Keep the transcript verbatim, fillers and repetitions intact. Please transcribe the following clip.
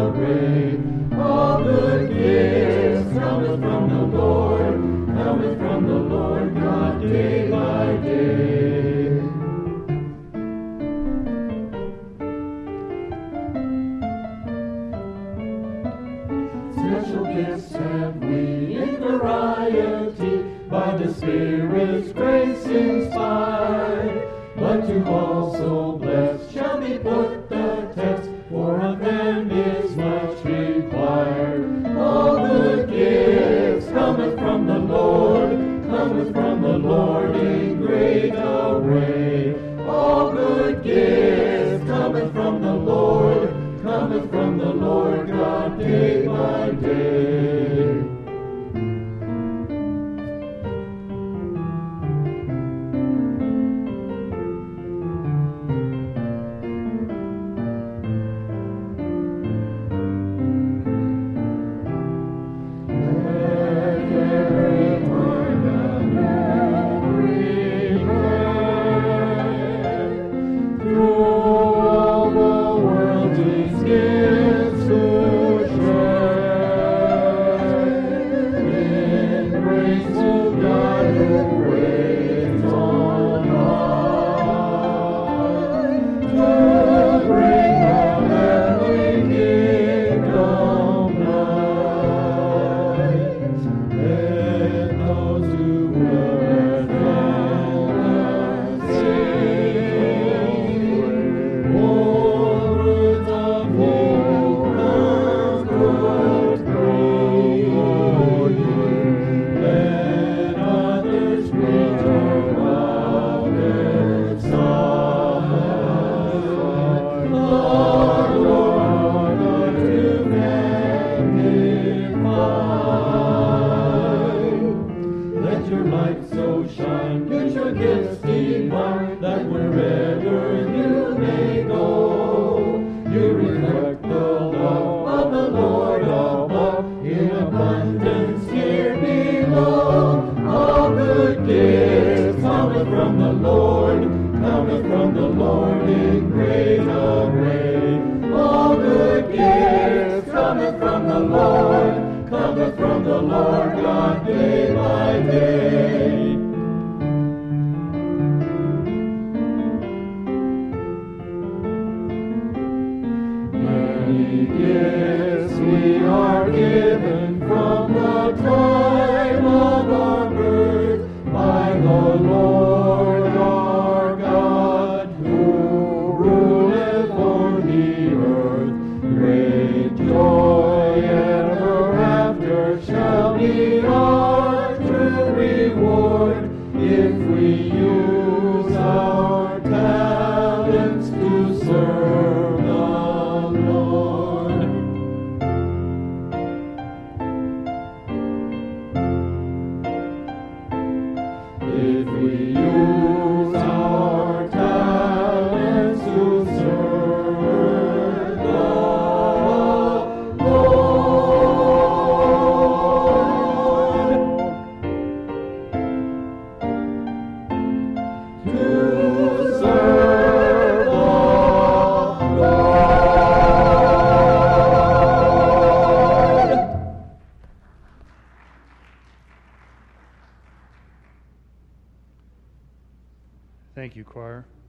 array. All good gifts cometh from the Lord, cometh from the Lord God day by day. Special gifts have we in variety, by the Spirit's grace inspired. But to all so blessed shall be put the test, for of them is much required. All good gifts cometh from the Lord, cometh from the Lord in great array. All good gifts cometh from the Lord, cometh from the Lord God day by day. Thank you, choir.